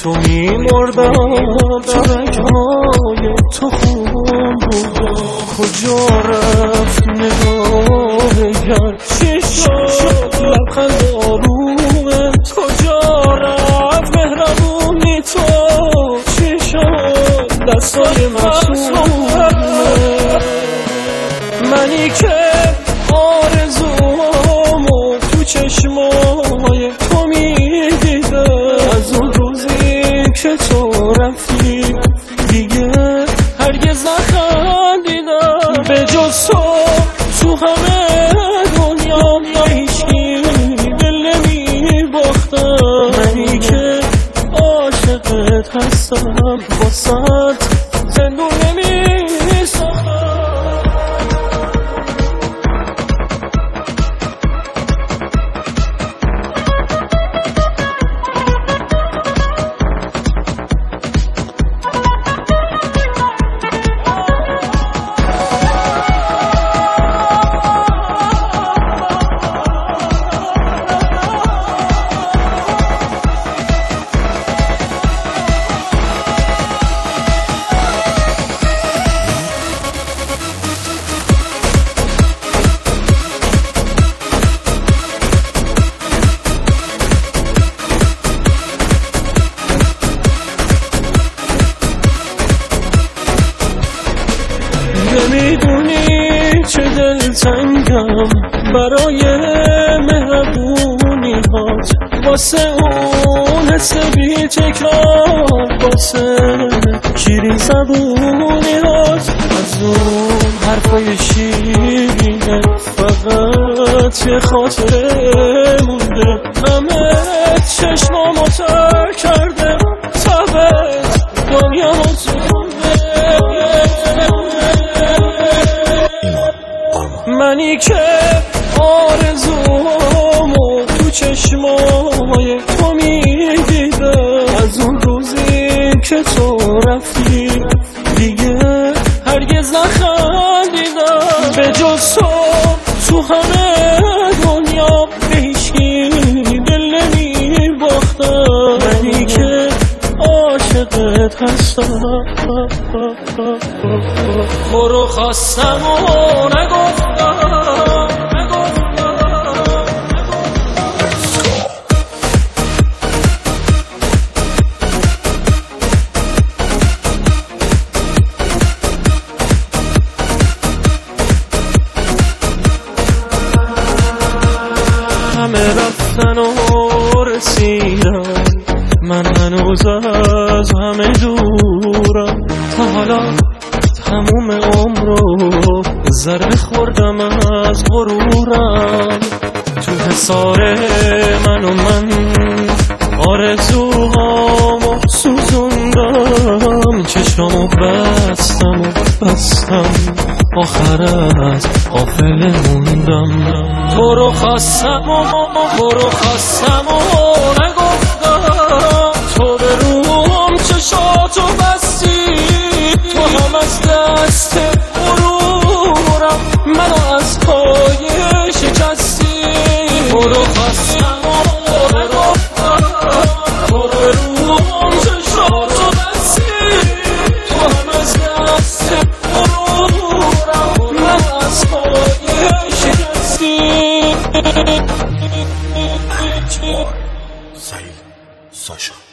تو میمردم تو رگهای تو خون بودم. کجا رفت نگاه گر چی شد لبخند آرومه؟ کجا رفت مهربونی تو؟ چی شد دستای معصومه؟ منی که آرزوامو تو چشمای تو میدیدم، از اون روزی که تو رفتی دیگه هرگز نخندیدم. به جز تو همه دنیا هیچکی دل نمیباختم. منی که عاشقت هستم واسات زندون نمیساختم. نمیدونی چه دلتنگم برای مهربونی هات، واسه اون حس بی تکرار، واسه شیرین زبونی هات. از اون حرفای شیرینه فقط یه خاطره مونده. همه چشمامو تر کرده تبت دنیا مزونه. منی که آرزوامو تو چشمای تو میدیدم، از اون روزی که تو رفتی دیگه هرگز نخندیدم. به جز تو همه دنیا به هیچکی دل نمیباختم. منی که عاشقت هستم تو رو خواستم و نگفتم. همه رفتن و رسیدم، من هنوز از همه دورم. تا حالا تموم عمرو ضربه خوردم از غرورم. تو حصار من آرزوهامو سوزوندم. چشمامو بستم آخرت غافل موندم. تو رو خواستم و نگفتم. تو به روم چشاتو بستی، تو هم از دست غرورم منو از پای شکستی. تو رو خواستم و نگفتم. تو به روم چشاتو بستی، تو هم از دست غرورم منو از پای شکستی. سعید ساشا